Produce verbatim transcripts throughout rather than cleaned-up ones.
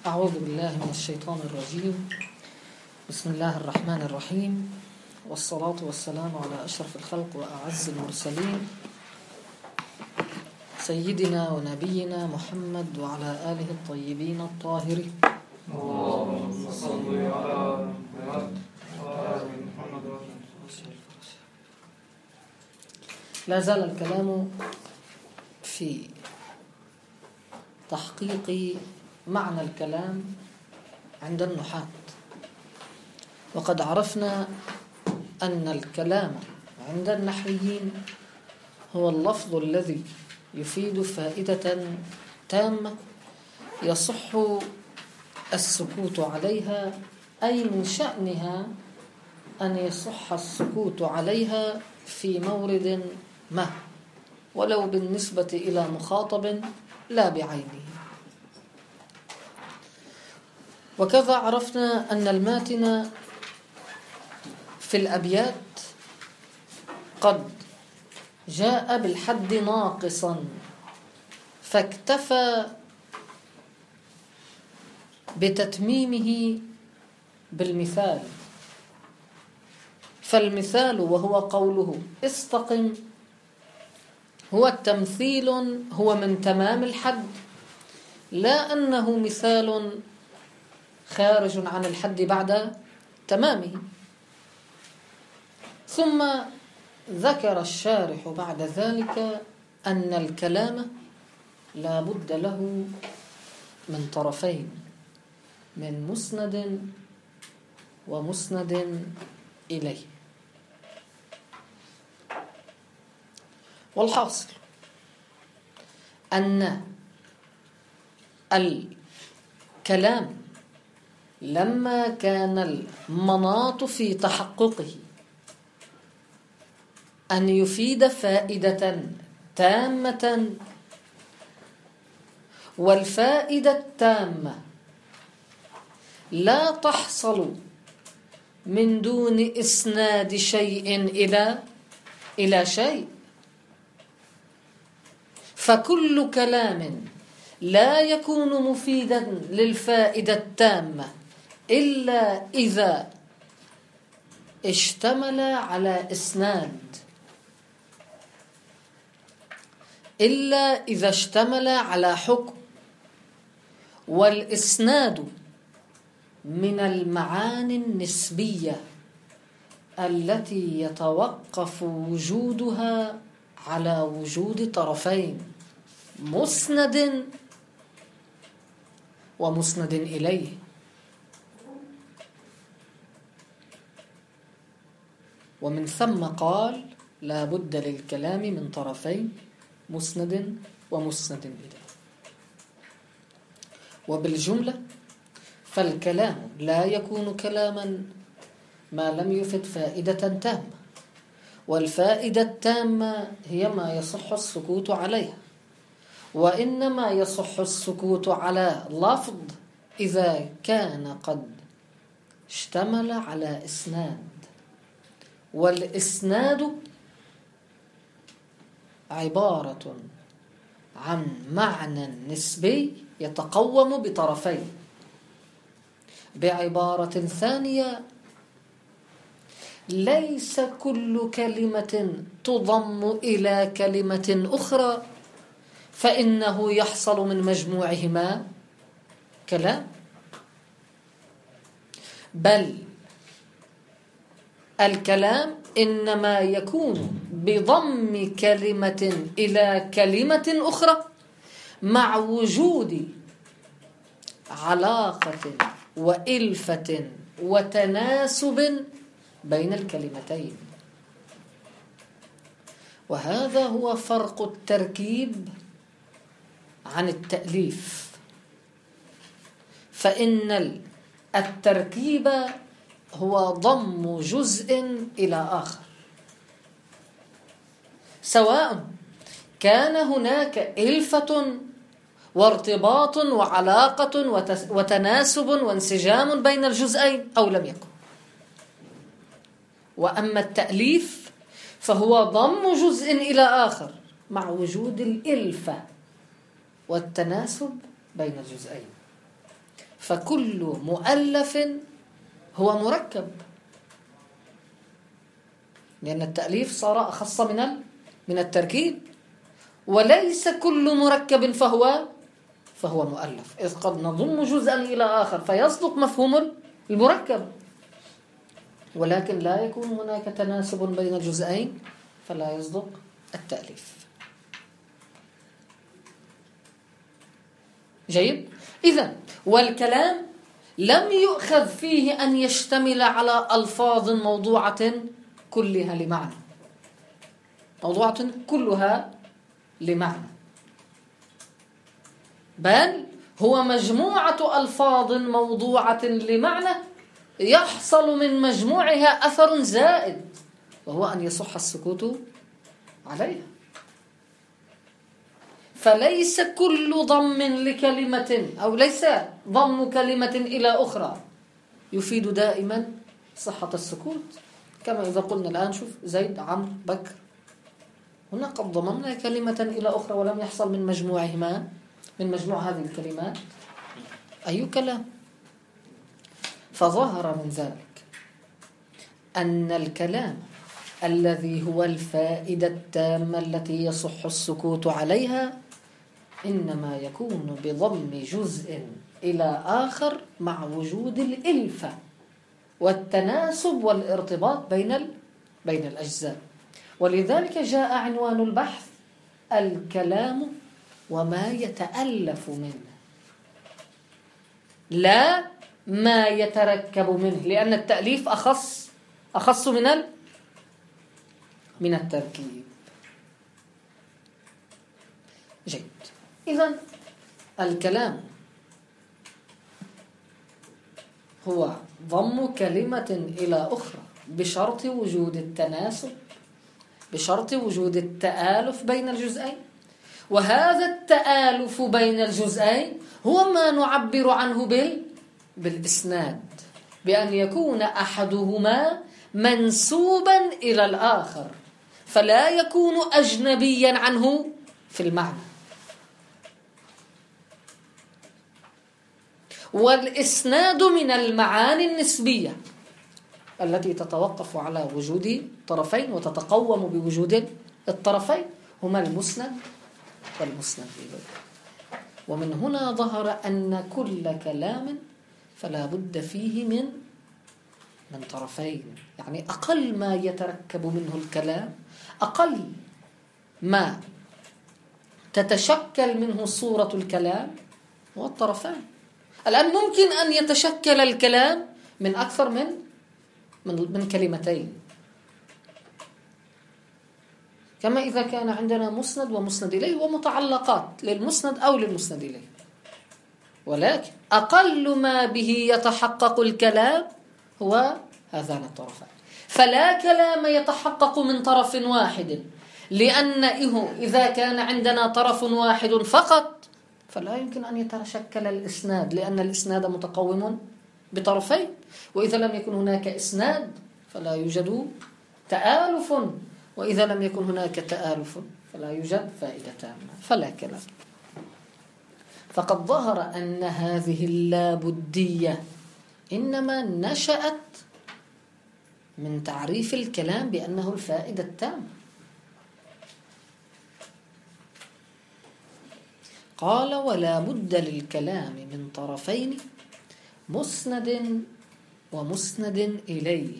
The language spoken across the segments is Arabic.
أعوذ بالله من الشيطان الرجيم. بسم الله الرحمن الرحيم، والصلاة والسلام على أشرف الخلق وأعز المرسلين سيدنا ونبينا محمد وعلى آله الطيبين الطاهرين. اللهم صل على محمد. لا زال الكلام في تحقيق معنى الكلام عند النحاة، وقد عرفنا أن الكلام عند النحويين هو اللفظ الذي يفيد فائدة تامة يصح السكوت عليها، أي من شأنها أن يصح السكوت عليها في مورد ما، ولو بالنسبة إلى مخاطب لا بعينه. وكذا عرفنا أن الماتن في الأبيات قد جاء بالحد ناقصا، فاكتفى بتتميمه بالمثال. فالمثال وهو قوله استقم هو التمثيل، هو من تمام الحد، لا أنه مثال خارج عن الحد بعد تمامه. ثم ذكر الشارح بعد ذلك أن الكلام لا بد له من طرفين، من مسند ومسند إليه. والحاصل أن الكلام لما كان المناط في تحققه أن يفيد فائدة تامة، والفائدة التامة لا تحصل من دون إسناد شيء إلى إلى شيء، فكل كلام لا يكون مفيدا للفائدة التامة إلا إذا اشتمل على إسناد، إلا إذا اشتمل على حكم. والإسناد من المعاني النسبية التي يتوقف وجودها على وجود طرفين، مسند ومسند إليه. ومن ثم قال لا بد للكلام من طرفين، مسند ومسند إليه. وبالجملة فالكلام لا يكون كلاما ما لم يفد فائدة تامة، والفائدة التامة هي ما يصح السكوت عليها، وإنما يصح السكوت على لفظ إذا كان قد اشتمل على إسناد. والإسناد عبارة عن معنى نسبي يتقوم بطرفين. بعبارة ثانية، ليس كل كلمة تضم إلى كلمة أخرى فإنه يحصل من مجموعهما كلام، بل الكلام إنما يكون بضم كلمة إلى كلمة أخرى مع وجود علاقة وإلفة وتناسب بين الكلمتين. وهذا هو فرق التركيب عن التأليف، فإن التركيب هو ضم جزء إلى آخر، سواء كان هناك إلفة وارتباط وعلاقة وتناسب وانسجام بين الجزئين أو لم يكن. وأما التأليف فهو ضم جزء إلى آخر مع وجود الإلفة والتناسب بين الجزئين. فكل مؤلف هو مركب، لأن التأليف صار أخص من من التركيب. وليس كل مركب فهو فهو مؤلف، إذ قد نضم جزءا إلى آخر فيصدق مفهوم المركب، ولكن لا يكون هناك تناسب بين الجزئين فلا يصدق التأليف. جيد. إذن والكلام لم يؤخذ فيه أن يشتمل على ألفاظ موضوعة كلها لمعنى، موضوعة كلها لمعنى، بل هو مجموعة ألفاظ موضوعة لمعنى يحصل من مجموعها أثر زائد، وهو أن يصح السكوت عليها. فليس كل ضم لكلمة أو ليس ضم كلمة إلى أخرى يفيد دائما صحة السكوت، كما إذا قلنا الآن شوف زيد عمرو بكر، هنا قد ضممنا كلمة إلى أخرى ولم يحصل من مجموعهما من مجموع هذه الكلمات أي كلام. فظهر من ذلك أن الكلام الذي هو الفائدة التامة التي يصح السكوت عليها إنما يكون بضم جزء إلى آخر مع وجود الإلفة والتناسب والارتباط بين بين الأجزاء. ولذلك جاء عنوان البحث الكلام وما يتألف منه، لا ما يتركب منه، لأن التأليف أخص أخص من ال من التركيب. جيد. إذن الكلام هو ضم كلمة إلى أخرى بشرط وجود التناسب، بشرط وجود التآلف بين الجزئين، وهذا التآلف بين الجزئين هو ما نعبر عنه بال بالإسناد، بأن يكون أحدهما منسوبا إلى الآخر فلا يكون أجنبيا عنه في المعنى. والإسناد من المعاني النسبية التي تتوقف على وجود طرفين وتتقوم بوجود الطرفين، هما المسند والمسند إليه. ومن هنا ظهر أن كل كلام فلا بد فيه من من طرفين، يعني أقل ما يتركب منه الكلام، أقل ما تتشكل منه صورة الكلام هو الطرفان. الآن ممكن أن يتشكل الكلام من أكثر من من, من كلمتين، كما إذا كان عندنا مسند ومسند إليه ومتعلقات للمسند أو للمسند إليه، ولكن أقل ما به يتحقق الكلام هو هذان الطرفان. فلا كلام يتحقق من طرف واحد، لأنه إذا كان عندنا طرف واحد فقط فلا يمكن أن يتشكل الإسناد، لأن الإسناد متقوم بطرفين، وإذا لم يكن هناك إسناد فلا يوجد تآلف، وإذا لم يكن هناك تآلف فلا يوجد فائدة تامة، فلا كلام. فقد ظهر أن هذه اللابدية إنما نشأت من تعريف الكلام بأنه الفائدة التامة. قال ولا بد للكلام من طرفين مسند ومسند إليه،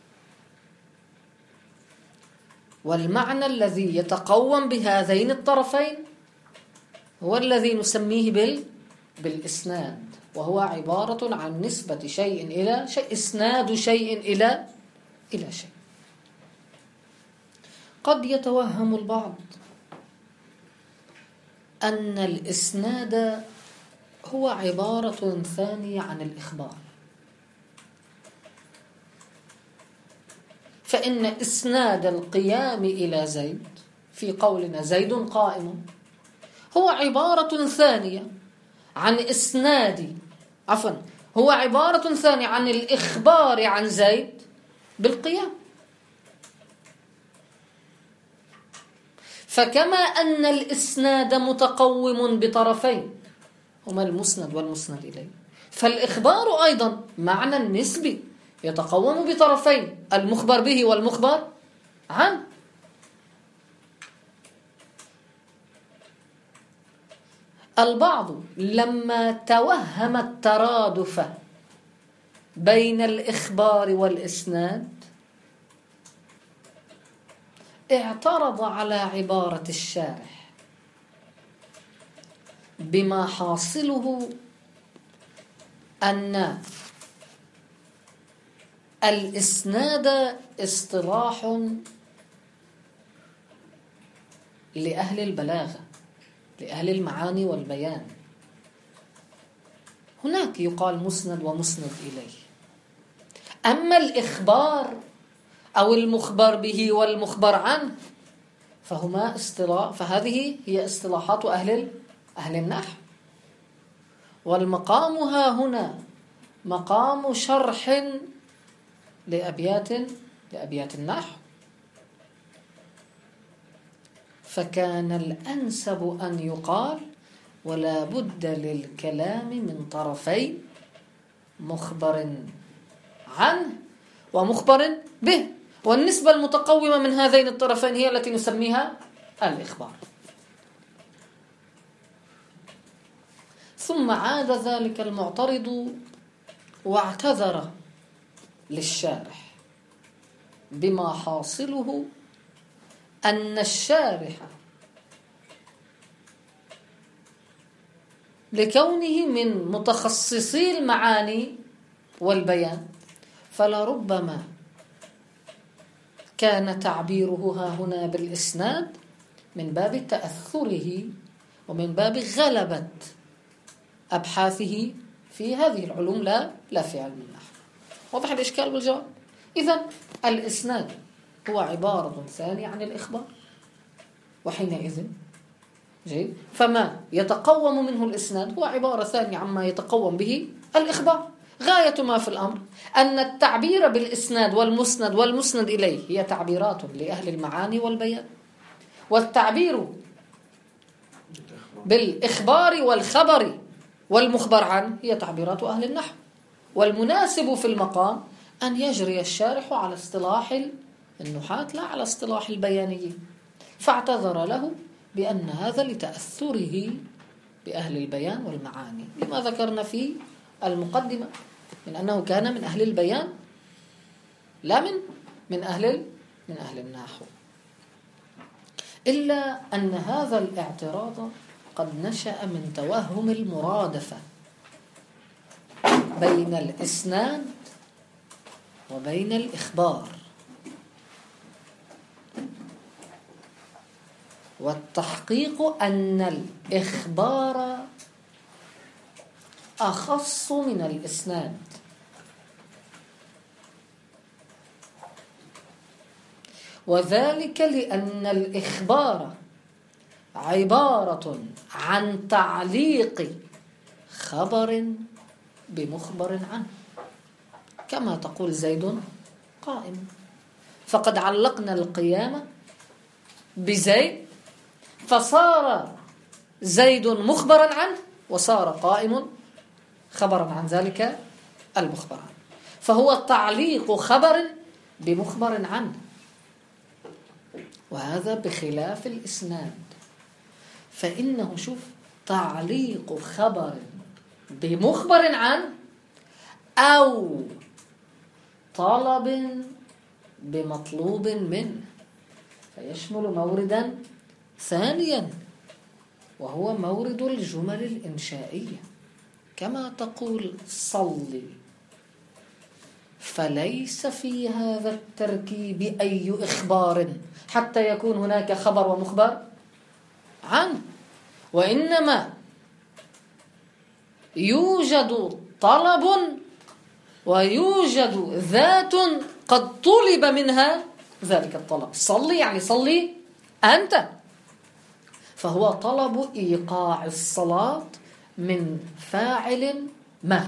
والمعنى الذي يتقوم بهذين الطرفين هو الذي نسميه بال بالإسناد، وهو عبارة عن نسبة شيء إلى شيء، إسناد شيء إلى إلى شيء. قد يتوهم البعض أن الإسناد هو عبارة ثانية عن الإخبار، فإن إسناد القيام إلى زيد في قولنا زيد قائم هو عبارة ثانية عن إسناد عفوا هو عبارة ثانية عن الإخبار عن زيد بالقيام. فكما أن الإسناد متقوم بطرفين هما المسند والمسند إليه، فالإخبار أيضا معنى نسبي يتقوم بطرفين، المخبر به والمخبر عنه. البعض لما توهم الترادف بين الإخبار والإسناد اعترض على عبارة الشارح بما حاصله أن الإسناد اصطلاح لأهل البلاغة، لأهل المعاني والبيان. هناك يقال مسند ومسند إليه. أما الإخبار أو المخبر به والمخبر عنه فهما اصطلاح، فهذه هي اصطلاحات أهل أهل النحو. والمقام ها هنا مقام شرح لأبيات لأبيات النحو، فكان الأنسب أن يقال ولا بد للكلام من طرفي مخبر عنه ومخبر به، والنسبة المتقومة من هذين الطرفين هي التي نسميها الإخبار. ثم عاد ذلك المعترض واعتذر للشارح بما حاصله أن الشارح لكونه من متخصصي المعاني والبيان فلربما كان تعبيره ها هنا بالإسناد من باب تأثره ومن باب غلبة أبحاثه في هذه العلوم لا لا في علم النحو. واضح الإشكال والجواب؟ إذن الإسناد هو عبارة ثانية عن الإخبار، وحينئذ جيد فما يتقوم منه الإسناد هو عبارة ثانية عما يتقوم به الإخبار. غاية ما في الأمر أن التعبير بالإسناد والمسند والمسند إليه هي تعبيرات لأهل المعاني والبيان، والتعبير بالإخبار والخبر والمخبر عنه هي تعبيرات أهل النحو. والمناسب في المقام أن يجري الشارح على اصطلاح النحاة لا على اصطلاح البيانيين، فاعتذر له بأن هذا لتأثره بأهل البيان والمعاني، لما ذكرنا في المقدمة من أنه كان من أهل البيان لا من من أهل من أهل النحو. إلا أن هذا الاعتراض قد نشأ من توهم المرادفة بين الإسناد وبين الإخبار، والتحقيق أن الإخبار أخص من الإسناد، وذلك لأن الإخبار عبارة عن تعليق خبر بمخبر عنه، كما تقول زيد قائم، فقد علقنا القيامة بزيد فصار زيد مخبرا عنه وصار قائم خبرا عن ذلك المخبر عنه، فهو تعليق خبر بمخبر عنه، وهذا بخلاف الإسناد، فإنه شوف تعليق خبر بمخبر عنه أو طلب بمطلوب منه، فيشمل موردا ثانيا وهو مورد الجمل الإنشائية، كما تقول صلي، فليس في هذا التركيب أي إخبار حتى يكون هناك خبر ومخبر عنه، وإنما يوجد طلب ويوجد ذات قد طلب منها ذلك الطلب. صلي يعني صلي أنت، فهو طلب إيقاع الصلاة من فاعل ما،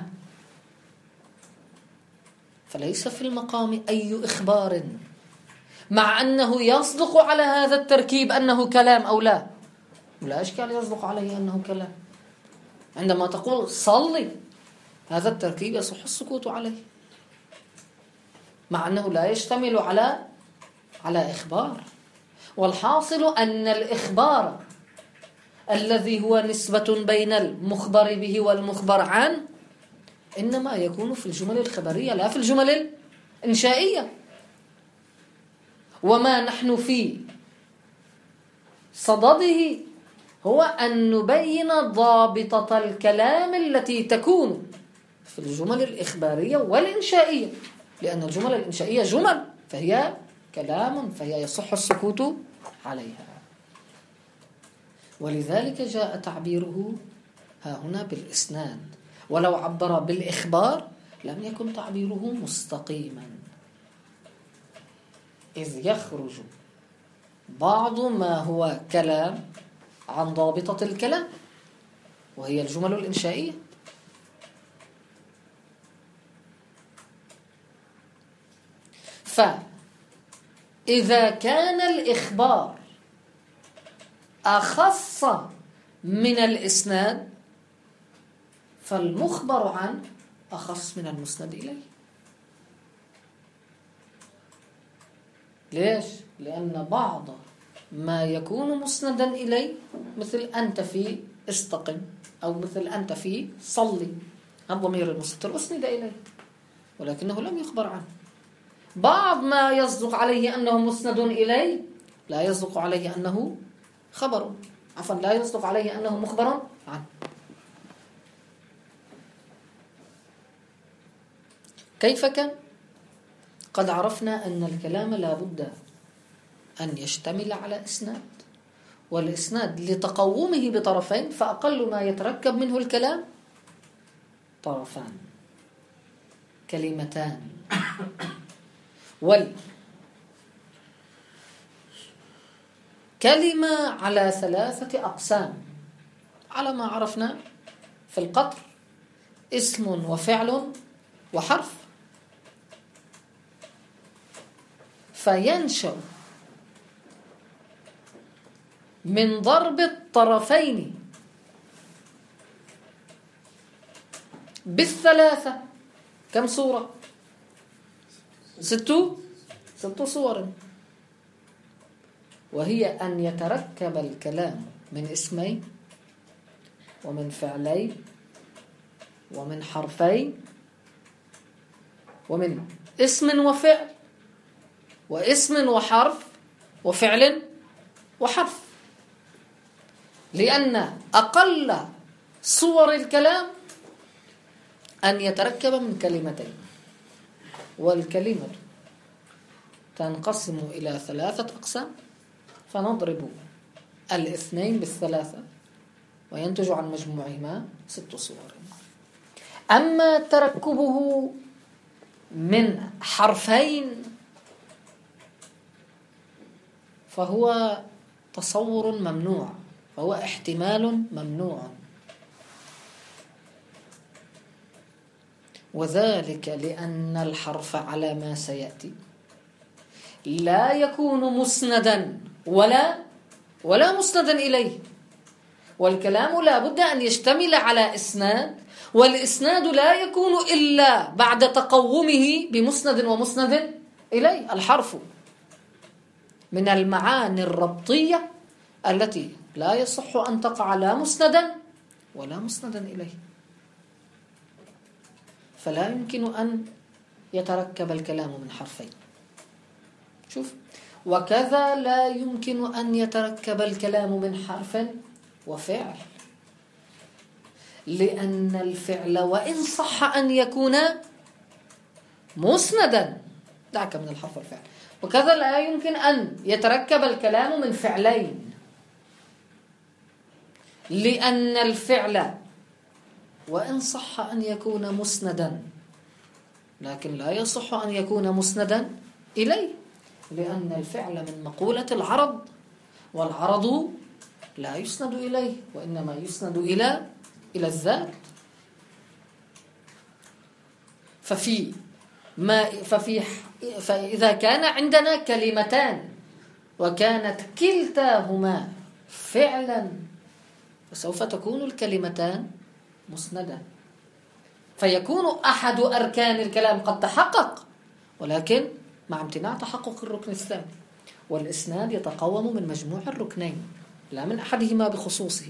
فليس في المقام أي إخبار، مع أنه يصدق على هذا التركيب أنه كلام أو لا، ولا إشكال يصدق عليه أنه كلام. عندما تقول صلي هذا التركيب يصح السكوت عليه، مع أنه لا يشتمل على على إخبار. والحاصل أن الإخبار الذي هو نسبة بين المخبر به والمخبر عنه إنما يكون في الجمل الخبرية لا في الجمل الإنشائية. وما نحن في صدده هو أن نبين ضابطة الكلام التي تكون في الجمل الإخبارية والإنشائية، لأن الجمل الإنشائية جمل فهي كلام، فهي يصح السكوت عليها. ولذلك جاء تعبيره ها هنا بالإسناد، ولو عبر بالإخبار لم يكن تعبيره مستقيما، إذ يخرج بعض ما هو كلام عن ضابطة الكلام وهي الجمل الإنشائية. فإذا كان الإخبار أخص من الإسناد فالمخبر عنه أخص من المسند إليه. ليش؟ لأن بعض ما يكون مسندا إليه مثل أنت في استقم، أو مثل أنت في صلي، الضمير المستتر أسند إليه ولكنه لم يخبر عنه. بعض ما يصدق عليه أنه مسند إليه لا يصدق عليه أنه خبر، عفوا لا يصدق عليه أنه مخبر عنه. كيف كان؟ قد عرفنا أن الكلام لا بد أن يشتمل على إسناد، والإسناد لتقومه بطرفين، فأقل ما يتركب منه الكلام طرفان، كلمتان. والكلمة على ثلاثة أقسام على ما عرفنا في القطر: اسم وفعل وحرف. فينشأ من ضرب الطرفين بالثلاثة كم صورة؟ ست ست صور، وهي أن يتركب الكلام من اسمين ومن فعلين ومن حرفين ومن اسم وفعل واسم وحرف وفعل وحرف، لأن أقل صور الكلام أن يتركب من كلمتين، والكلمة تنقسم إلى ثلاثة أقسام، فنضرب الاثنين بالثلاثة وينتج عن مجموعهما ست صور. أما تركبه من حرفين فهو تصور ممنوع، فهو احتمال ممنوع، وذلك لأن الحرف على ما سيأتي لا يكون مسندا ولا ولا مسندا إليه، والكلام لا بد أن يشتمل على إسناد، والإسناد لا يكون إلا بعد تقومه بمسند ومسند إليه. الحرف من المعاني الربطية التي لا يصح أن تقع لا مسندا ولا مسندا إليه، فلا يمكن أن يتركب الكلام من حرفين. شوف، وكذا لا يمكن أن يتركب الكلام من حرف وفعل، لأن الفعل وإن صح أن يكون مسندا، دعك من الحرف والفعل، وكذا لا يمكن أن يتركب الكلام من فعلين، لأن الفعل وإن صح أن يكون مسندا لكن لا يصح أن يكون مسندا إليه، لأن الفعل من مقولة العرض، والعرض لا يسند إليه وإنما يسند إلى إلى الذات. ففي ما ففي فإذا كان عندنا كلمتان وكانت كلتاهما فعلا فسوف تكون الكلمتان مسندا، فيكون أحد أركان الكلام قد تحقق، ولكن مع امتناع تحقق الركن الثاني. والإسناد يتقوم من مجموع الركنين لا من أحدهما بخصوصه.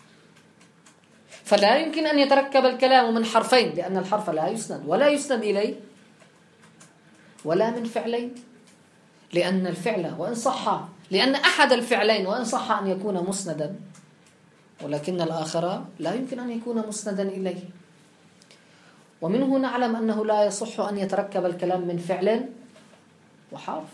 فلا يمكن أن يتركب الكلام من حرفين، لأن الحرف لا يسند ولا يسند إليه، ولا من فعلين، لأن الفعل وإن صح لأن أحد الفعلين وإن صح أن يكون مسندا، ولكن الآخر لا يمكن أن يكون مسندا إليه. ومنه نعلم أنه لا يصح أن يتركب الكلام من فعل وحرف.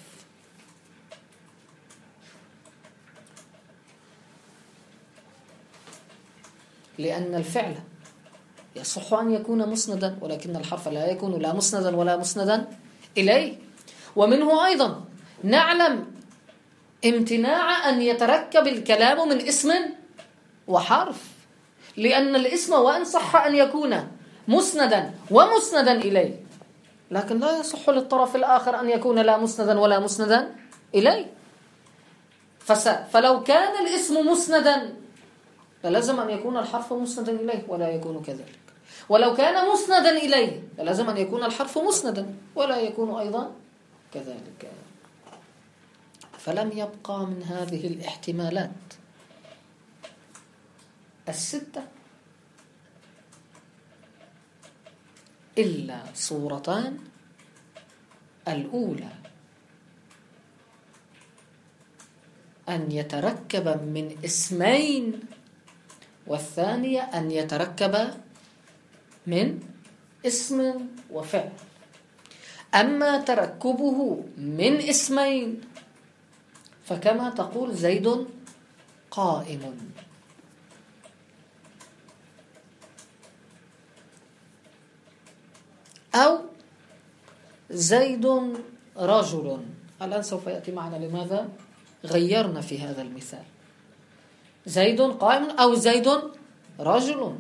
لأن الفعل يصح أن يكون مسندا، ولكن الحرف لا يكون لا مسندا ولا مسندا إليه. ومنه أيضا نعلم امتناع أن يتركب الكلام من اسم وحرف، لأن الاسم وإن صح أن يكون مسندا ومسندا إليه، لكن لا يصح للطرف الآخر أن يكون لا مسندا ولا مسندا إليه. فلو كان الاسم مسندا فلازم أن يكون الحرف مسندا إليه ولا يكون كذلك، ولو كان مسندا إليه فلازم أن يكون الحرف مسندا ولا يكون أيضا كذلك. فلم يبقى من هذه الاحتمالات الستة إلا صورتان: الأولى أن يتركب من اسمين، والثانية أن يتركب من اسم وفعل. أما تركبه من اسمين فكما تقول زيد قائم، أو زيد رجل. الآن سوف يأتي معنا لماذا غيرنا في هذا المثال، زيد قائم أو زيد رجل.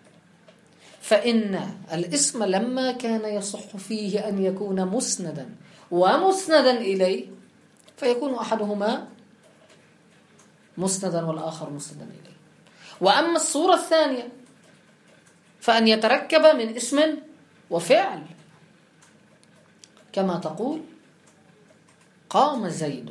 فإن الاسم لما كان يصح فيه أن يكون مسندا ومسندا إليه فيكون أحدهما مسندا والآخر مسندا إليه. وأما الصورة الثانية فأن يتركب من اسم وفعل، كما تقول قام زيد.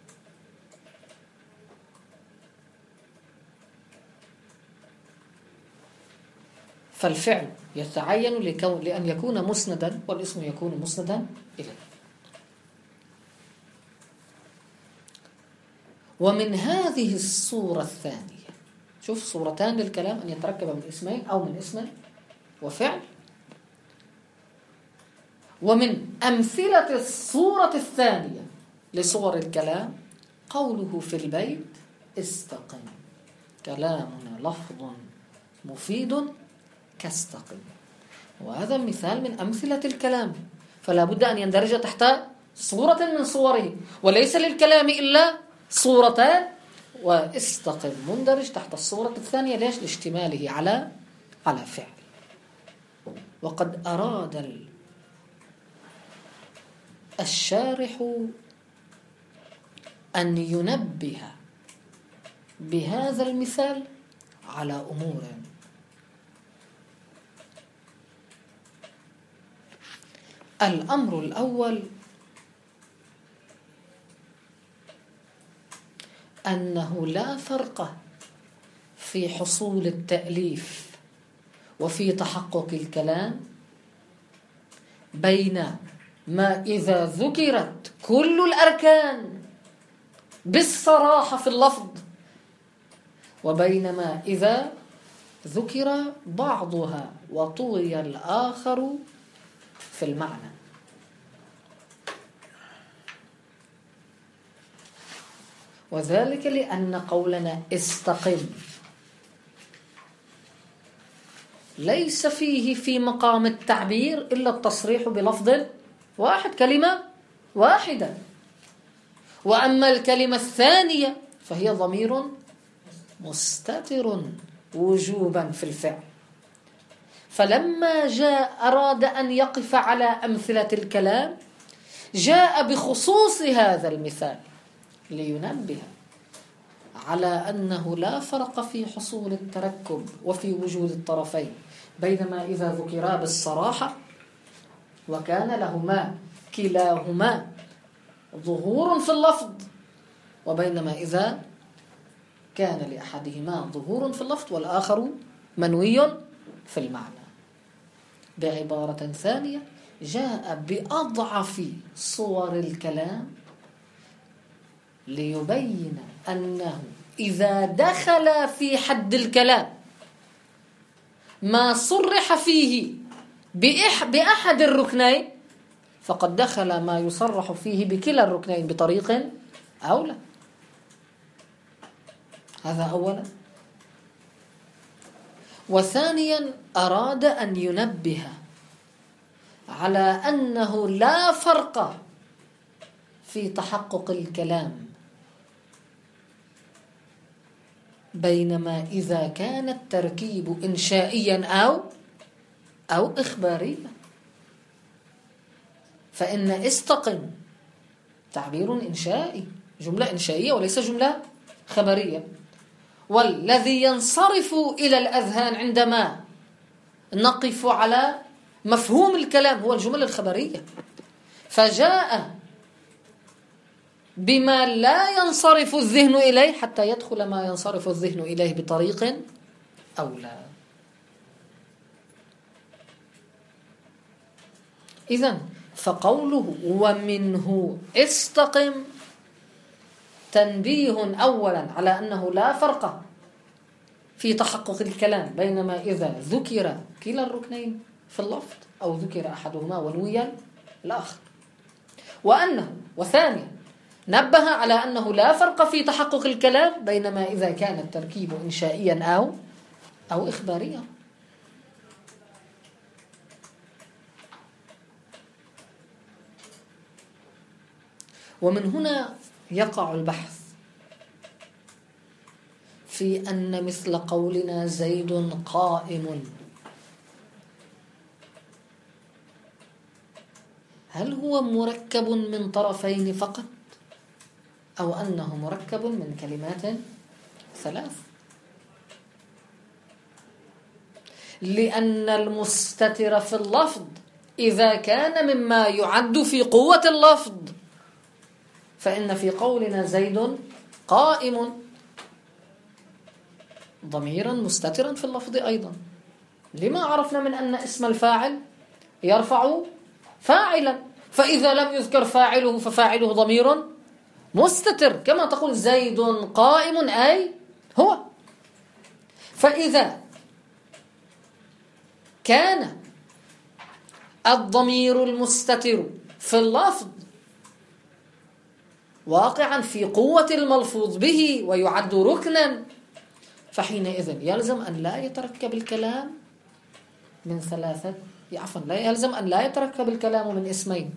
فالفعل يتعين لكون لأن يكون مسندا والاسم يكون مسندا إليه. ومن هذه الصورة الثانية، شوف صورتان للكلام: أن يتركب من اسمين أو من اسم وفعل. ومن أمثلة الصورة الثانية لصور الكلام قوله في البيت: استقم، كلامنا لفظ مفيد كاستقم. وهذا مثال من أمثلة الكلام، فلا بد أن يندرج تحت صورة من صوره، وليس للكلام إلا صورتان، واستقم مندرج تحت الصورة الثانية. ليش؟ لاشتماله على على فعل. وقد أراد الشارح أن ينبه بهذا المثال على أمور: الأمر الأول أنه لا فرق في حصول التأليف وفي تحقق الكلام بين ما إذا ذكرت كل الأركان بالصراحة في اللفظ، وبين ما إذا ذكر بعضها وطوي الآخر في المعنى. وذلك لأن قولنا استقم ليس فيه في مقام التعبير إلا التصريح بلفظ واحد، كلمة واحدة. وأما الكلمة الثانية فهي ضمير مستتر وجوبا في الفعل. فلما جاء أراد أن يقف على أمثلة الكلام جاء بخصوص هذا المثال لينبه على أنه لا فرق في حصول التركب وفي وجود الطرفين بينما إذا ذكرا بالصراحة وكان لهما كلاهما ظهور في اللفظ، وبينما إذا كان لأحدهما ظهور في اللفظ والآخر منوي في المعنى. بعبارة ثانية، جاء بأضعف صور الكلام ليبين أنه إذا دخل في حد الكلام ما صرح فيه بأحد الركنين فقد دخل ما يصرح فيه بكلا الركنين بطريق أولى. هذا أولا. وثانيا، أراد أن ينبه على أنه لا فرق في تحقق الكلام بينما إذا كان التركيب إنشائيا أو أو إخباريا. فإن استقم تعبير إنشائي، جملة إنشائية وليس جملة خبرية، والذي ينصرف إلى الأذهان عندما نقف على مفهوم الكلام هو الجمل الخبرية، فجاء بما لا ينصرف الذهن إليه حتى يدخل ما ينصرف الذهن إليه بطريق أولى. إذن فقوله ومنه استقم تنبيه أولا على أنه لا فرق في تحقق الكلام بينما إذا ذكر كلا الركنين في اللفظ أو ذكر أحدهما ونويا الآخر، وأنه وثانيا نبه على أنه لا فرق في تحقق الكلام بينما إذا كان التركيب إنشائيا أو أو إخباريا. ومن هنا يقع البحث في أن مثل قولنا زيد قائم، هل هو مركب من طرفين فقط أو أنه مركب من كلمات ثلاث؟ لأن المستتر في اللفظ إذا كان مما يعد في قوة اللفظ فإن في قولنا زيد قائم ضميرا مستترا في اللفظ أيضا. لما عرفنا من أن اسم الفاعل يرفع فاعلا، فإذا لم يذكر فاعله ففاعله ضمير مستتر، كما تقول زيد قائم أي هو. فإذا كان الضمير المستتر في اللفظ واقعا في قوة الملفوظ به ويعد ركنا، فحينئذ يلزم أن لا يتركب الكلام من ثلاثة عفوا لا يلزم أن لا يتركب الكلام من اسمين.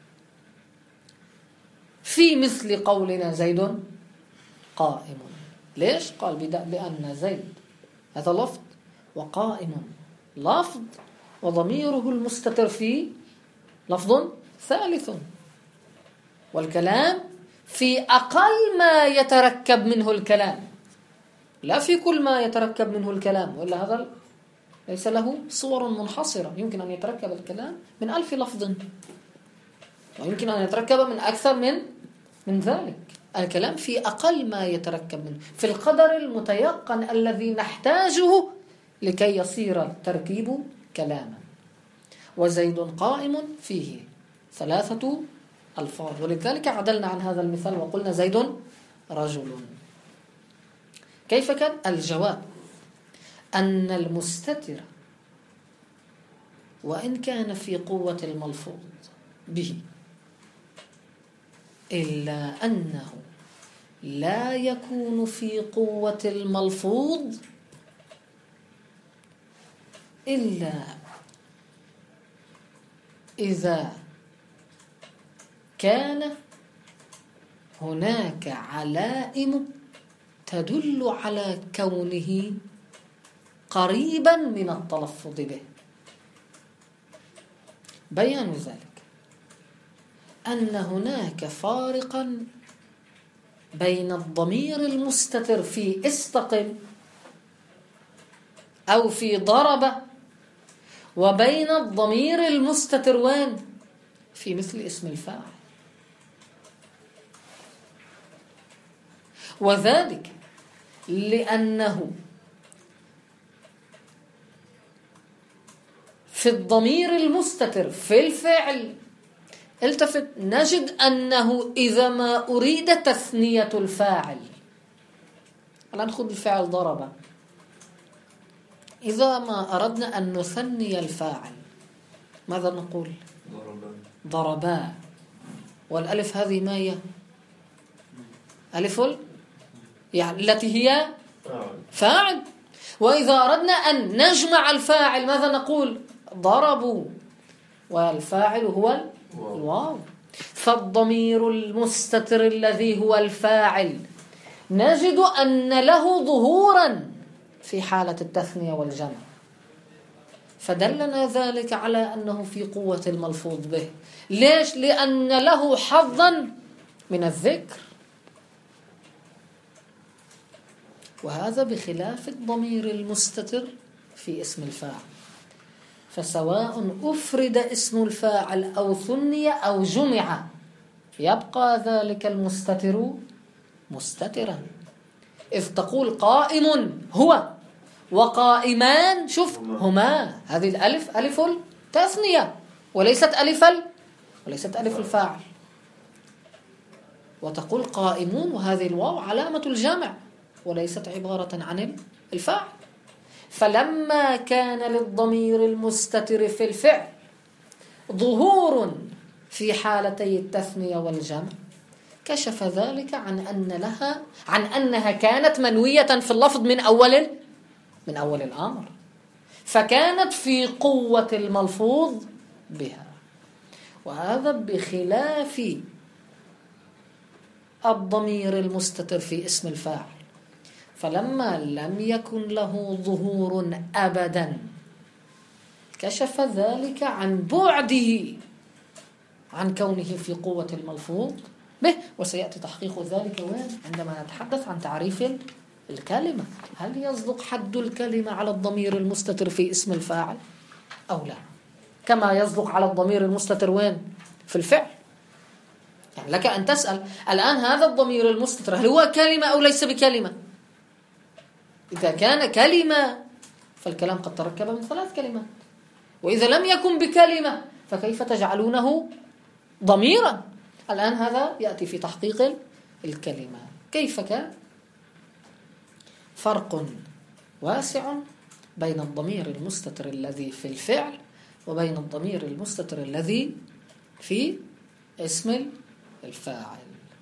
في مثل قولنا زيد قائم، ليش؟ قال بأن زيد هذا لفظ وقائم لفظ وضميره المستتر فيه لفظ ثالث، والكلام في أقل ما يتركب منه الكلام لا في كل ما يتركب منه الكلام، وإلا هذا ليس له صور منحصرة. يمكن أن يتركب الكلام من ألف لفظ ويمكن أن يتركب من أكثر من من ذلك. الكلام في أقل ما يتركب منه في القدر المتيقن الذي نحتاجه لكي يصير التركيب كلاما. وزيد قائم فيه ثلاثة ألفاظ، ولذلك عدلنا عن هذا المثال وقلنا زيد رجل. كيف كان؟ الجواب أن المستتر وإن كان في قوة الملفوظ به إلا أنه لا يكون في قوة الملفوظ إلا إذا كان هناك علائم تدل على كونه قريبا من التلفظ به. بيان ذلك أن هناك فارقا بين الضمير المستتر في استقم أو في ضرب وبين الضمير المستتر وين؟ في مثل اسم الفاعل. وذلك لأنه في الضمير المستتر في الفعل التفت نجد أنه إذا ما أريد تثنية الفاعل، الآن خذ الفعل ضرب، إذا ما أردنا أن نثني الفاعل ماذا نقول؟ ضربا. والألف هذه ما هي؟ ألف يعني التي هي فاعل. وإذا أردنا أن نجمع الفاعل ماذا نقول؟ ضربوا. والفاعل هو الواو. فالضمير المستتر الذي هو الفاعل نجد أن له ظهورا في حالة التثنية والجمع، فدلنا ذلك على أنه في قوة الملفوظ به. ليش؟ لأن له حظا من الذكر، وهذا بخلاف الضمير المستتر في اسم الفاعل. فسواء أفرد اسم الفاعل أو ثني أو جمع يبقى ذلك المستتر مستترا. إذ تقول قائم هو وقائمان، شوف هما، هذه الألف ألف التثنية وليست ألف ال... وليست ألف الفاعل. وتقول قائمون وهذه الواو علامة الجمع وليست عبارة عن الفاعل. فلما كان للضمير المستتر في الفعل ظهور في حالتي التثنية والجمع كشف ذلك عن أن لها عن أنها كانت منوية في اللفظ من أول من أول الأمر، فكانت في قوة الملفوظ بها. وهذا بخلاف الضمير المستتر في اسم الفاعل، فلما لم يكن له ظهور أبدا كشف ذلك عن بعده عن كونه في قوة الملفوظ به. وسيأتي تحقيق ذلك وين؟ عندما نتحدث عن تعريف الكلمة. هل يصدق حد الكلمة على الضمير المستتر في اسم الفاعل أو لا؟ كما يصدق على الضمير المستتر وين؟ في الفعل. يعني لك أن تسأل الآن هذا الضمير المستتر هل هو كلمة أو ليس بكلمة؟ إذا كان كلمة فالكلام قد تركب من ثلاث كلمات، وإذا لم يكن بكلمة فكيف تجعلونه ضميرا؟ الآن هذا يأتي في تحقيق الكلمة. كيف كان؟ فرق واسع بين الضمير المستتر الذي في الفعل وبين الضمير المستتر الذي في اسم الفاعل.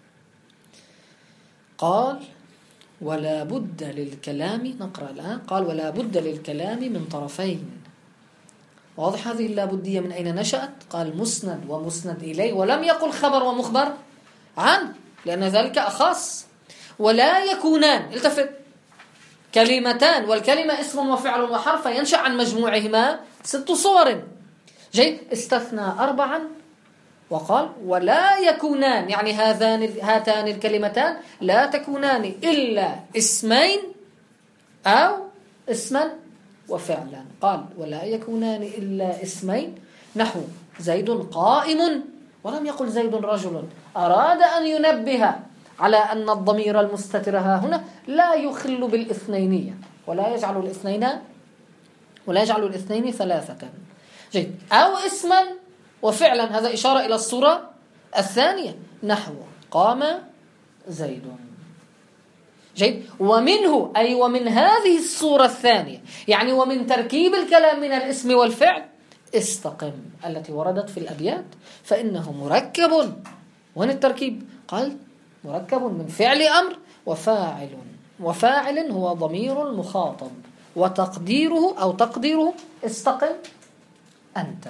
قال ولا بد للكلام، نقرأ الآن، قال ولا بد للكلام من طرفين. واضح هذه اللابدية من أين نشأت؟ قال مسند ومسند إليه، ولم يقل خبر ومخبر عنه لأن ذلك أخص. ولا يكونان، التفت، كلمتان والكلمة اسم وفعل وحرف ينشأ عن مجموعهما ست صور. جيد، استثنى أربعا وقال ولا يكونان، يعني هذان هاتان الكلمتان لا تكونان إلا اسمين أو اسما وفعلا. قال ولا يكونان إلا اسمين، نحو زيد قائم، ولم يقل زيد رجل. أراد أن ينبه على أن الضمير المستتر ها هنا لا يخل بالاثنينية، ولا يجعل الاثنين ولا يجعل الاثنين ثلاثة. جيد، أو اسما وفعلا، هذا إشارة إلى الصورة الثانية، نحو قام زيد. جيد، ومنه أي ومن هذه الصورة الثانية، يعني ومن تركيب الكلام من الاسم والفعل، استقم التي وردت في الأبيات فإنه مركب. وين التركيب؟ قال مركب من فعل أمر وفاعل، وفاعل هو ضمير المخاطب، وتقديره أو تقديره استقم أنت.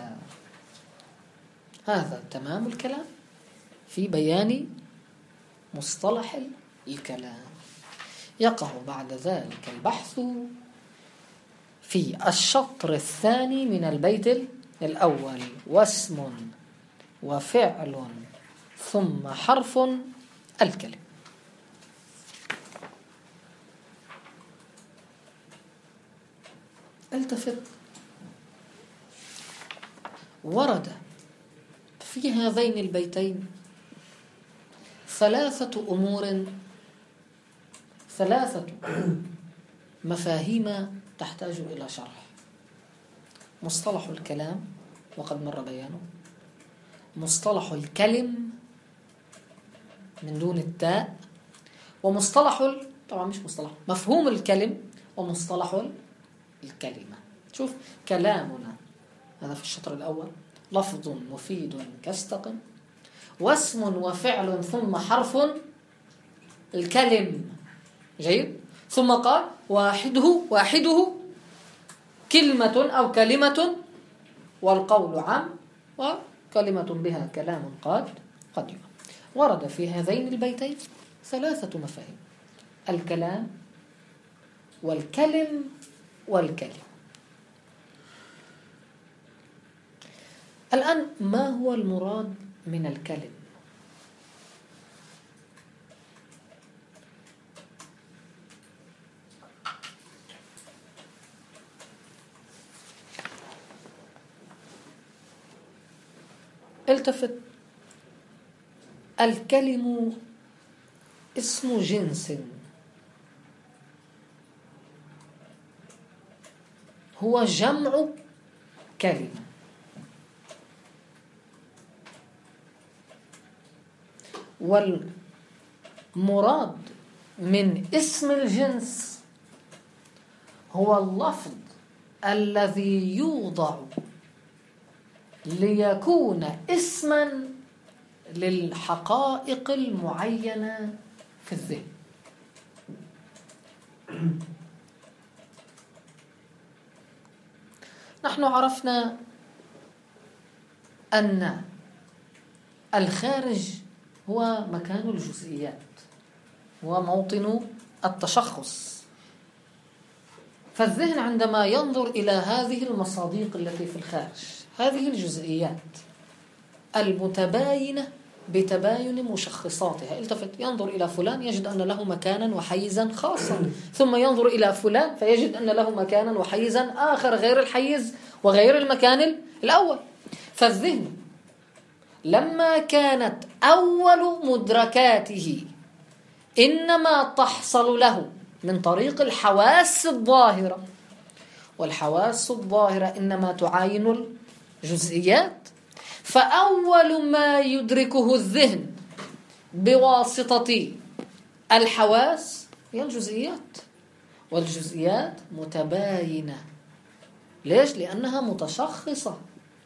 هذا تمام الكلام في بيان مصطلح الكلام. يقع بعد ذلك البحث في الشطر الثاني من البيت الأول، واسم وفعل ثم حرف الكلمة. التفت، ورد في هذين البيتين ثلاثة أمور، ثلاثة مفاهيم تحتاج إلى شرح. مصطلح الكلام وقد مر بيانه، مصطلح الكلم من دون التاء، ومصطلح ال... طبعا مش مصطلح، مفهوم الكلم، ومصطلح الكلمة. شوف كلامنا هذا في الشطر الأول لفظ مفيد كاستقم، واسم وفعل ثم حرف الكلم. جيد. ثم قال واحده واحده كلمة أو كلمة، والقول عام، وكلمة بها كلام قد قد ورد في هذين البيتين ثلاثة مفاهيم: الكلام والكلم والكلمة. الآن ما هو المراد من الكلم؟ التفت. الكلم اسم جنس، هو جمع كلمة، والمراد من اسم الجنس هو اللفظ الذي يوضع ليكون اسما للحقائق المعينة في الذهن. نحن عرفنا أن الخارج هو مكان الجزئيات، هو موطن التشخص. فالذهن عندما ينظر إلى هذه المصادق التي في الخارج، هذه الجزئيات المتباينة بتباين مشخصاتها، التفت، ينظر إلى فلان يجد أن له مكانا وحيزا خاصا، ثم ينظر إلى فلان فيجد أن له مكانا وحيزا آخر غير الحيز وغير المكان الأول. فالذهن لما كانت أول مدركاته إنما تحصل له من طريق الحواس الظاهرة، والحواس الظاهرة إنما تعاين الجزئيات، فأول ما يدركه الذهن بواسطة الحواس هي الجزئيات، والجزئيات متباينة. ليش؟ لأنها متشخصة.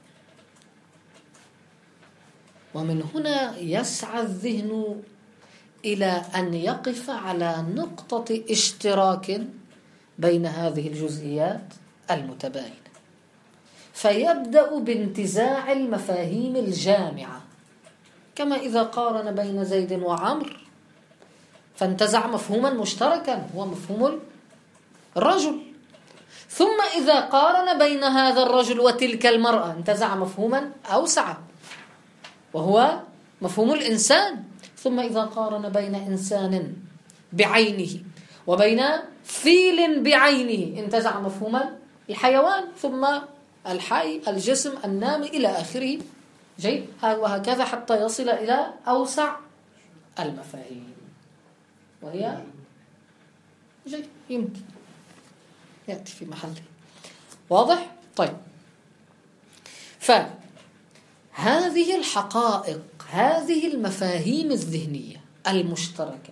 ومن هنا يسعى الذهن إلى أن يقف على نقطة اشتراك بين هذه الجزئيات المتباينة، فيبدأ بانتزاع المفاهيم الجامعة، كما إذا قارن بين زيد وعمر فانتزع مفهوما مشتركا هو مفهوم الرجل، ثم إذا قارن بين هذا الرجل وتلك المرأة انتزع مفهوما أوسع وهو مفهوم الإنسان، ثم إذا قارن بين إنسان بعينه وبين فيل بعينه انتزع مفهوما الحيوان، ثم الحي، الجسم، النام، إلى آخره. جيد. وهكذا حتى يصل إلى أوسع المفاهيم، وهي جيد يمكن يأتي في محله. واضح؟ طيب. فهذه الحقائق، هذه المفاهيم الذهنية المشتركة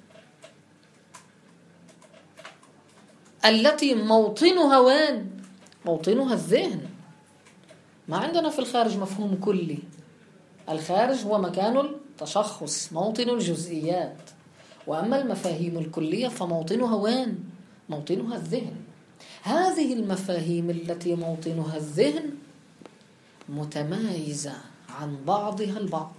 التي موطنها وين؟ موطنها الذهن. ما عندنا في الخارج مفهوم كلي، الخارج هو مكان التشخص، موطن الجزئيات. وأما المفاهيم الكلية فموطنها وين؟ موطنها الذهن. هذه المفاهيم التي موطنها الذهن متمايزة عن بعضها البعض،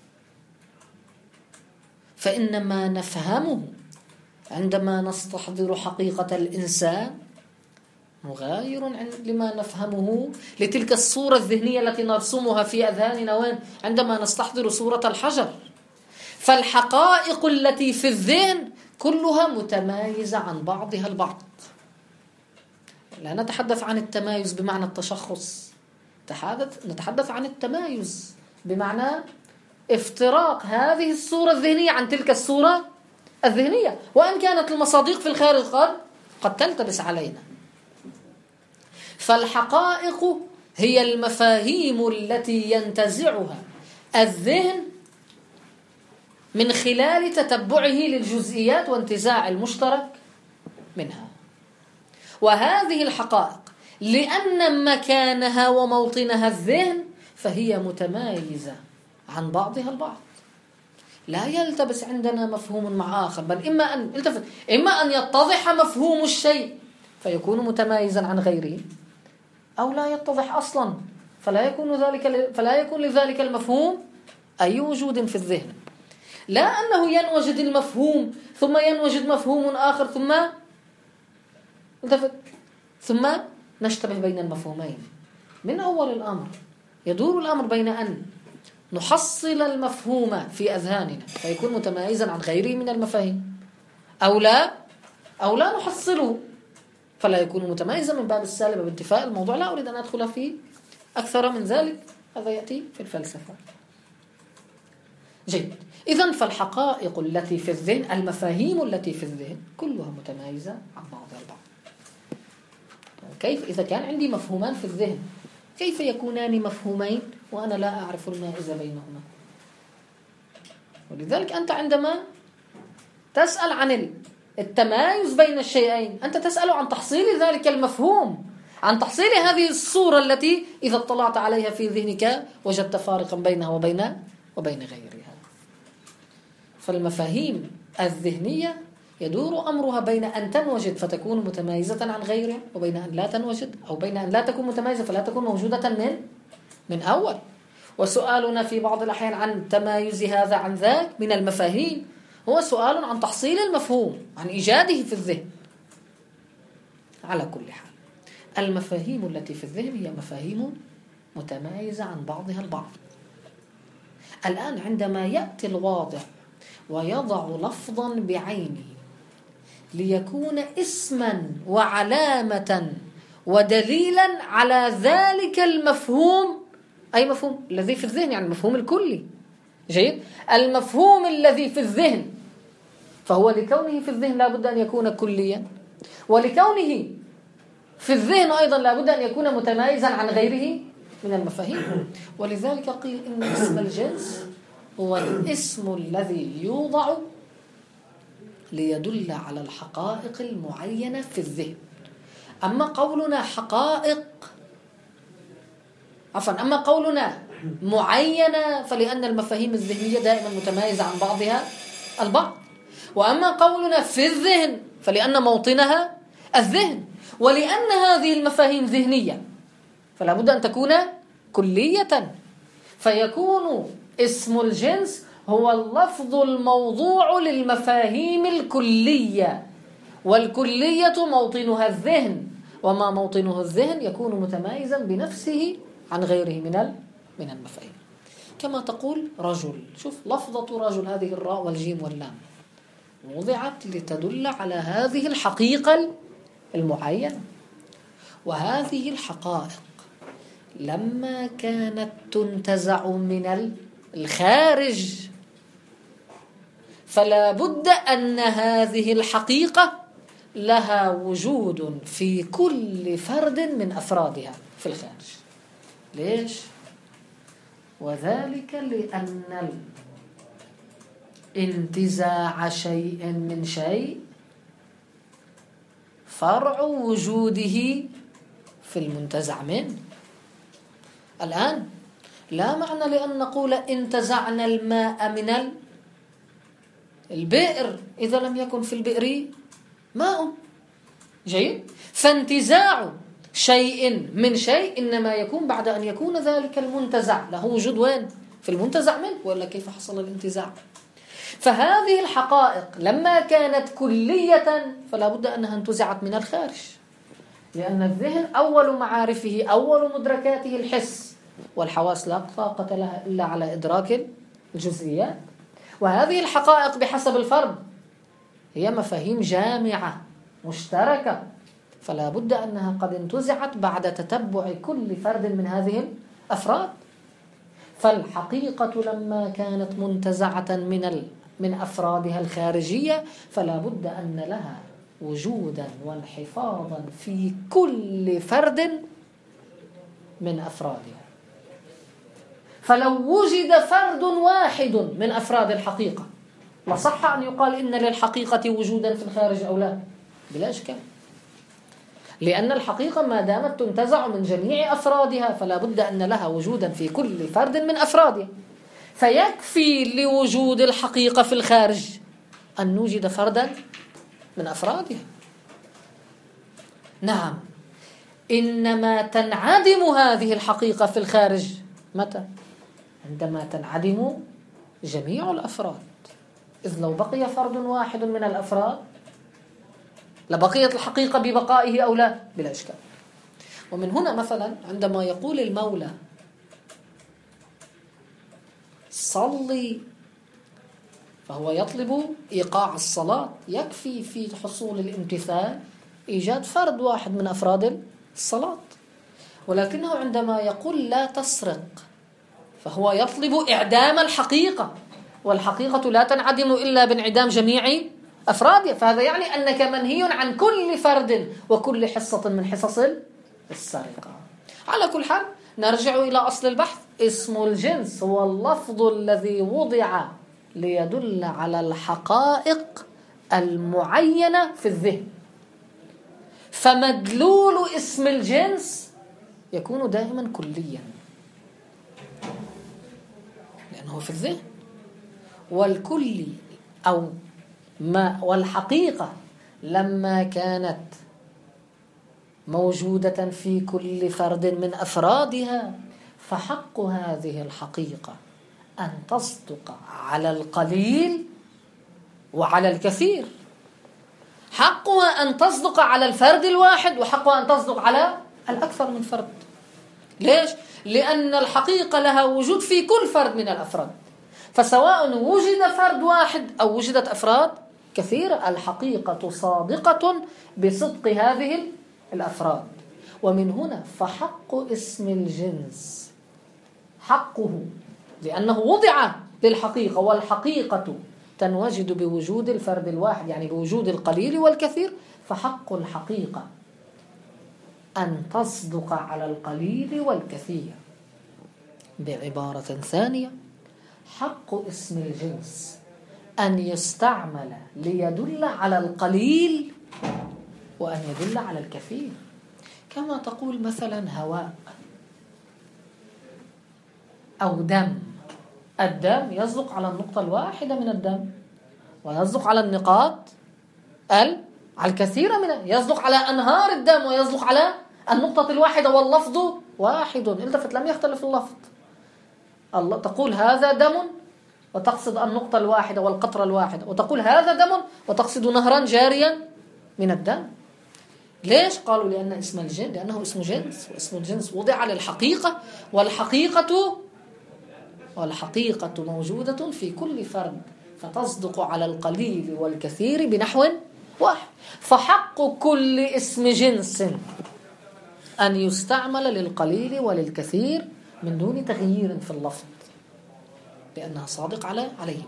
فإنما نفهمه عندما نستحضر حقيقة الإنسان مغاير لما نفهمه لتلك الصورة الذهنية التي نرسمها في أذهاننا وين؟ عندما نستحضر صورة الحجر. فالحقائق التي في الذهن كلها متمايزة عن بعضها البعض. لا نتحدث عن التمايز بمعنى التشخص، نتحدث عن التمايز بمعنى افتراق هذه الصورة الذهنية عن تلك الصورة الذهنية، وأن كانت المصادق في الخارج قد قد تلتبس علينا. فالحقائق هي المفاهيم التي ينتزعها الذهن من خلال تتبعه للجزئيات وانتزاع المشترك منها. وهذه الحقائق لأن مكانها وموطنها الذهن فهي متمايزة عن بعضها البعض، لا يلتبس عندنا مفهوم مع آخر، بل إما أن التفت إما أن يتضح مفهوم الشيء فيكون متمايزا عن غيره، أو لا يتضح أصلا فلا يكون ذلك فلا يكون لذلك المفهوم أي وجود في الذهن. لا أنه ينوجد المفهوم ثم ينوجد مفهوم آخر ثم التفت ثم نشتبه بين المفهومين. من أول الأمر يدور الأمر بين أن نحصل المفهوم في أذهاننا فيكون متمايزا عن غيره من المفاهيم، أو لا أو لا نحصله فلا يكون متمايزا من باب السالب بانتفاء الموضوع. لا أريد أن أدخل فيه أكثر من ذلك، هذا يأتي في الفلسفة. جيد. إذن فالحقائق التي في الذهن، المفاهيم التي في الذهن كلها متمايزة عن بعضها البعض. كيف إذا كان عندي مفهومان في الذهن كيف يكونان مفهومين وأنا لا أعرف المائز بينهما؟ ولذلك أنت عندما تسأل عن التمايز بين الشيئين أنت تسأل عن تحصيل ذلك المفهوم، عن تحصيل هذه الصورة التي إذا اطلعت عليها في ذهنك وجدت فارقا بينها وبين وبين غيرها. فالمفاهيم الذهنية يدور أمرها بين أن تنوجد فتكون متمايزة عن غيرها، وبين أن لا تنوجد، أو بين أن لا تكون متمايزة فلا تكون موجودة من من أول. وسؤالنا في بعض الأحيان عن تمايز هذا عن ذاك من المفاهيم هو سؤال عن تحصيل المفهوم، عن إيجاده في الذهن. على كل حال المفاهيم التي في الذهن هي مفاهيم متمايزة عن بعضها البعض. الآن عندما يأتي الواضع ويضع لفظا بعينه ليكون اسما وعلامة ودليلا على ذلك المفهوم، أي مفهوم الذي في الذهن، يعني المفهوم الكلي. جيد. المفهوم الذي في الذهن فهو لكونه في الذهن لا بد أن يكون كليا، ولكونه في الذهن أيضا لا بد أن يكون متمايزا عن غيره من المفاهيم. ولذلك قيل إن اسم الجنس هو الاسم الذي يوضع ليدل على الحقائق المعينة في الذهن. أما قولنا حقائق عفوا أما قولنا معينة فلأن المفاهيم الذهنية دائما متمايزة عن بعضها البعض، وأما قولنا في الذهن فلأن موطنها الذهن، ولأن هذه المفاهيم ذهنية فلا بد أن تكون كلية، فيكون اسم الجنس هو اللفظ الموضوع للمفاهيم الكلية، والكلية موطنها الذهن، وما موطنه الذهن يكون متمايزا بنفسه عن غيره من من المفاهيم. كما تقول رجل، شوف لفظة رجل هذه الراء والجيم واللام وضعت لتدل على هذه الحقيقة المعينة. وهذه الحقائق لما كانت تنتزع من الخارج فلا بد أن هذه الحقيقة لها وجود في كل فرد من أفرادها في الخارج. ليش؟ وذلك لأن انتزاع شيء من شيء فرع وجوده في المنتزع منه. الآن لا معنى لأن نقول انتزعنا الماء من البئر إذا لم يكن في البئر ماء. جيد. فانتزاع شيء من شيء إنما يكون بعد أن يكون ذلك المنتزع له وجود وين؟ في المنتزع منه، وإلا كيف حصل الانتزاع؟ فهذه الحقائق لما كانت كلية فلا بد أنها انتزعت من الخارج، لأن الذهن أول معارفه أول مدركاته الحس، والحواس لا طاقة لها إلا على إدراك الجزئيات. وهذه الحقائق بحسب الفرد هي مفاهيم جامعة مشتركة، فلا بد أنها قد انتزعت بعد تتبع كل فرد من هذه الأفراد. فالحقيقة لما كانت منتزعة من ال... من أفرادها الخارجية فلا بد أن لها وجودا وانحفاظا في كل فرد من أفرادها. فلو وجد فرد واحد من أفراد الحقيقة لصح أن يقال إن للحقيقة وجودا في الخارج أو لا؟ بلا إشكال، لأن الحقيقة ما دامت تنتزع من جميع أفرادها فلا بد أن لها وجودا في كل فرد من أفرادها. فيكفي لوجود الحقيقة في الخارج أن نوجد فردا من أفرادها. نعم، إنما تنعدم هذه الحقيقة في الخارج متى؟ عندما تنعدم جميع الأفراد. إذ لو بقي فرد واحد من الأفراد لبقيت الحقيقة ببقائه أو لا؟ بلا إشكال. ومن هنا مثلا عندما يقول المولى صلي فهو يطلب إيقاع الصلاة، يكفي في حصول الامتثال إيجاد فرد واحد من أفراد الصلاة. ولكنه عندما يقول لا تسرق فهو يطلب إعدام الحقيقة، والحقيقة لا تنعدم إلا بانعدام جميع أفرادها. فهذا يعني أنك منهي عن كل فرد وكل حصة من حصص السرقة. على كل حال نرجع إلى أصل البحث. اسم الجنس هو اللفظ الذي وضع ليدل على الحقائق المعينة في الذهن، فمدلول اسم الجنس يكون دائما كليا لأنه في الذهن. والكلي أو ما والحقيقة لما كانت موجودة في كل فرد من أفرادها فحق هذه الحقيقة أن تصدق على القليل وعلى الكثير. حقها أن تصدق على الفرد الواحد وحقها أن تصدق على الأكثر من فرد. ليش؟ لأن الحقيقة لها وجود في كل فرد من الأفراد، فسواء وجد فرد واحد أو وجدت أفراد كثيرة الحقيقة صادقة بصدق هذه الأفراد. ومن هنا فحق اسم الجنس حقه لأنه وضع للحقيقة، والحقيقة تنوجد بوجود الفرد الواحد يعني بوجود القليل والكثير. فحق الحقيقة أن تصدق على القليل والكثير. بعبارة ثانية حق اسم الجنس أن يستعمل ليدل على القليل وأن يدل على الكثير. كما تقول مثلا هواء أو دم. الدم يصدق على النقطة الواحدة من الدم ويصدق على النقاط على الكثيرة منها، يصدق على أنهار الدم ويصدق على النقطة الواحدة واللفظ واحد. التفت لم يختلف اللفظ. الله تقول هذا دم وتقصد النقطة الواحدة والقطرة الواحدة، وتقول هذا دم وتقصد نهرا جاريا من الدم. ليش؟ قالوا لأن اسم الجنس لأنه اسم جنس، واسم الجنس وضع للحقيقة، والحقيقة والحقيقة موجودة في كل فرد فتصدق على القليل والكثير بنحو واحد. فحق كل اسم جنس أن يستعمل للقليل وللكثير من دون تغيير في اللفظ لأنها صادق على عليهم.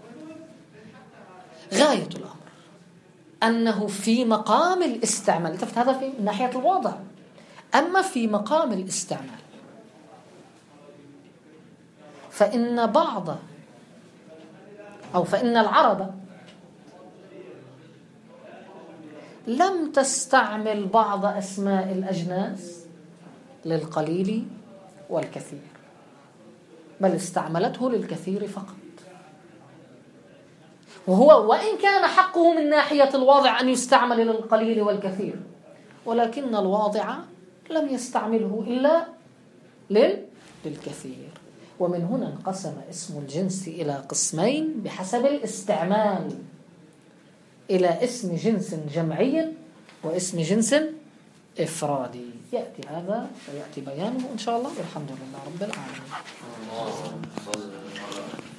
غاية الأمر أنه في مقام الاستعمال، هذا في ناحية الوضع. أما في مقام الاستعمال فإن بعض أو فإن العرب لم تستعمل بعض أسماء الأجناس للقليل والكثير، بل استعملته للكثير فقط. وهو وإن كان حقه من ناحية الواضع أن يستعمل للقليل والكثير، ولكن الواضع لم يستعمله إلا للكثير. ومن هنا انقسم اسم الجنس إلى قسمين بحسب الاستعمال، إلى اسم جنس جمعي واسم جنس إفرادي. يأتي هذا ويأتي بيانه إن شاء الله. والحمد لله رب العالمين.